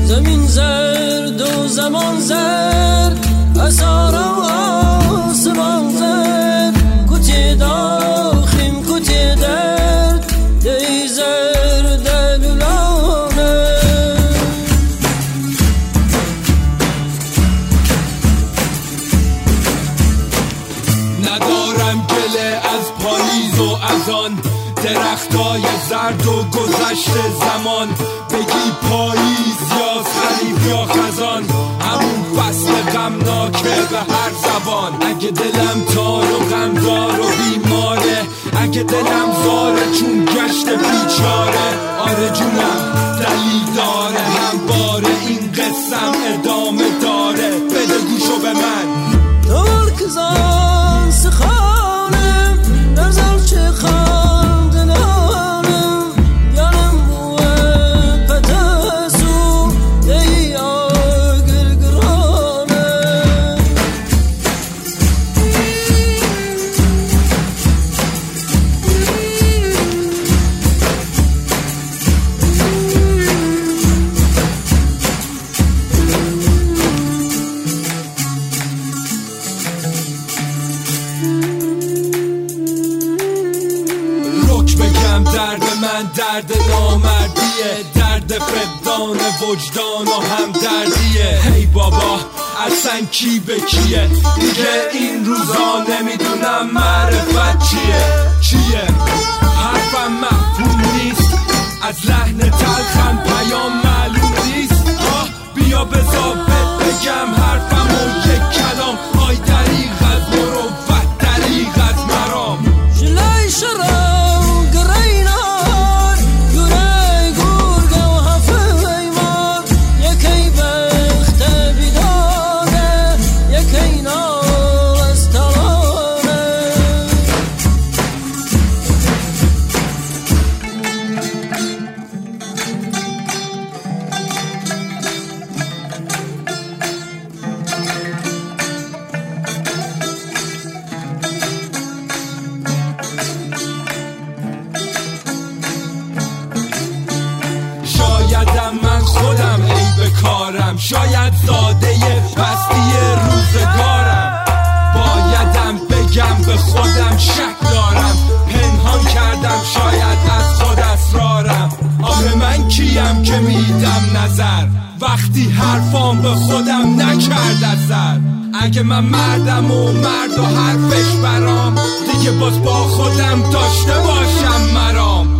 زمین زرد و زمان زرد اثار و آسمان زرد کتی داخیم کتی درد دی زرد لولانه ندارم گله از پاییز و از آن درختای زرد و گذشت زمان بگی پاییز یا خریف یا خزان همون فصل غمناکه به هر زبان اگه دلم تار و غمدار و بیماره اگه دلم زاره چون گشت بیچاره آره جونم دلیل داره همواره این قصم ادامه داره بده گوشو به من دور کزان سخانم نرزم چه خاندنانم یانم بوه پتسو دی آگرگرانم درد من درد نامردیه درد فقدان وجدان و همدردیه هی بابا اصلا کی به کیه دیگه این روزا نمیدونم معرفت چیه حرفم مفهوم نیست از لحن تلخم پیام معلوم نیست بیا بذار بگم حرفم و یک کلام آی دریغ از مروت دریغ از مرام جلای شرم من خودم عیب کارم شاید زاده پستی روزگارم بایدم بگم به خودم شک دارم پنهان کردم شاید از خود اسرارم آخه من کیم که میدم نظر وقتی حرفام به خودم نکرد اثر اگه من مردم و مرد و حرفش برام دیگه باز با خودم داشته باشم مرام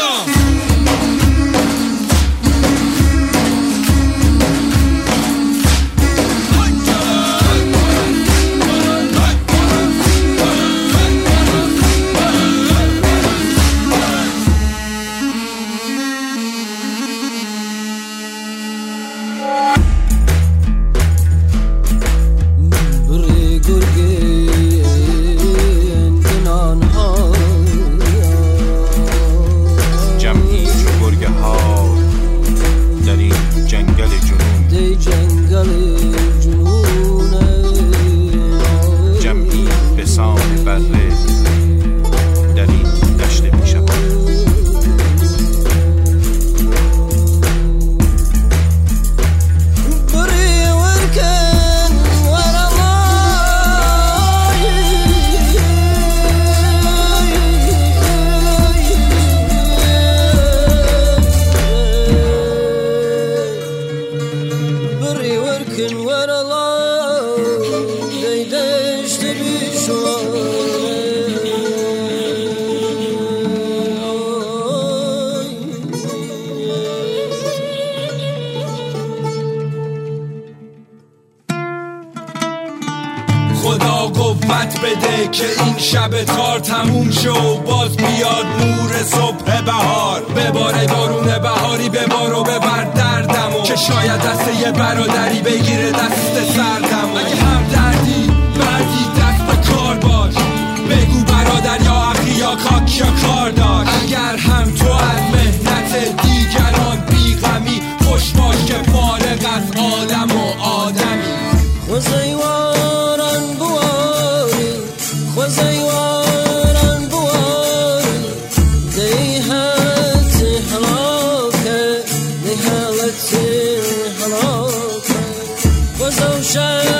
خدا قوت بده که این شب تار تموم شو باز بیاد نور صبح بهار بباره بارون بهاری ببار و ببر دردمو که شاید دست یه برادری بگیره دست سردمو اگه هم دردی مردی دست به کار باش بگو برادر یا اخی یا خاک یا کار داشت اگر هم تو از مهنت دیگران بیغمی خوش باش که فارغ از آدم و آدمی خوزیواران بواری خوزیواران بواری دی حالت حلاکه دی حالت روشن